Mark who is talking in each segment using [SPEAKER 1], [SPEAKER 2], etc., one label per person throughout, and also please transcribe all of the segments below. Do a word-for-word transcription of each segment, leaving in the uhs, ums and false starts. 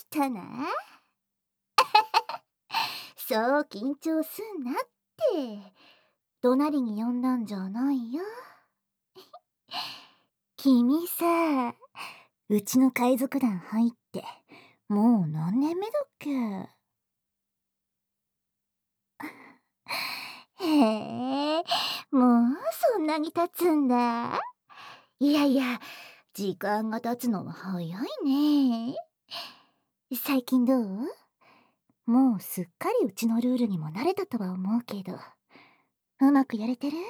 [SPEAKER 1] きたな。そう緊張すんなって。怒鳴りに呼んだんじゃないよ。君さ、うちの海賊団入ってもう何年目だっけ？へえ、もうそんなに経つんだ。いやいや、時間が経つのは早いね。最近どう？もうすっかりうちのルールにも慣れたとは思うけど、うまくやれてる？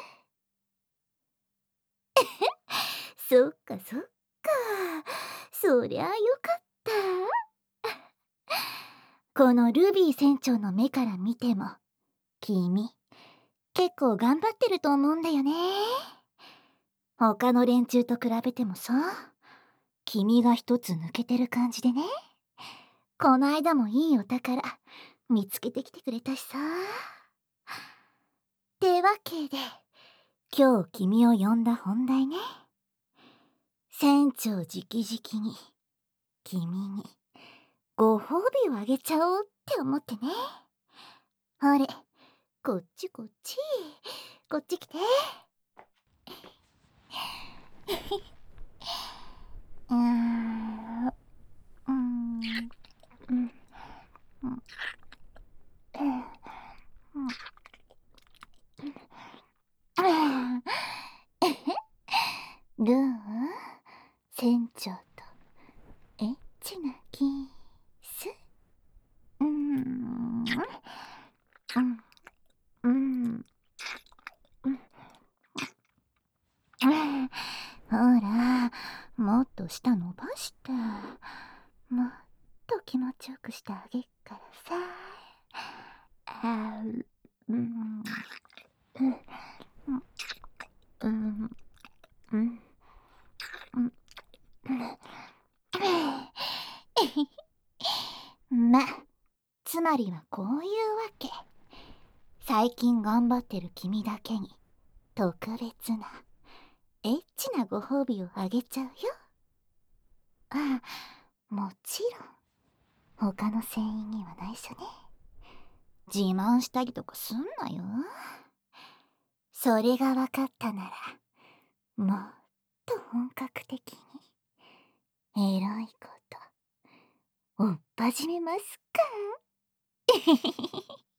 [SPEAKER 1] そっかそっか。そりゃよかった。このルビー船長の目から見ても、君、結構頑張ってると思うんだよね。他の連中と比べてもさ、君が一つ抜けてる感じでね。この間もいいお宝見つけてきてくれたしさ。ってわけで、今日君を呼んだ本題ね。船長直々に君にご褒美をあげちゃおうって思ってね。ほれ、こっちこっち、こっち来て。うーん、うーん、うん、うん、どう？船長とエッチなキス？うーん、うん、うん、うん。ほら、もっと舌伸ばして、もっと気持ちよくしてあげっからさ。あー、うん、うん、うん、うん、うん。ま、つまりはこういうわけ。最近頑張ってる君だけに特別なエッチなご褒美をあげちゃうよ。ああ、もちろん他の船員には内緒ね。自慢したりとかすんなよ。それが分かったなら、もっと本格的にエロいことおっ始めますか？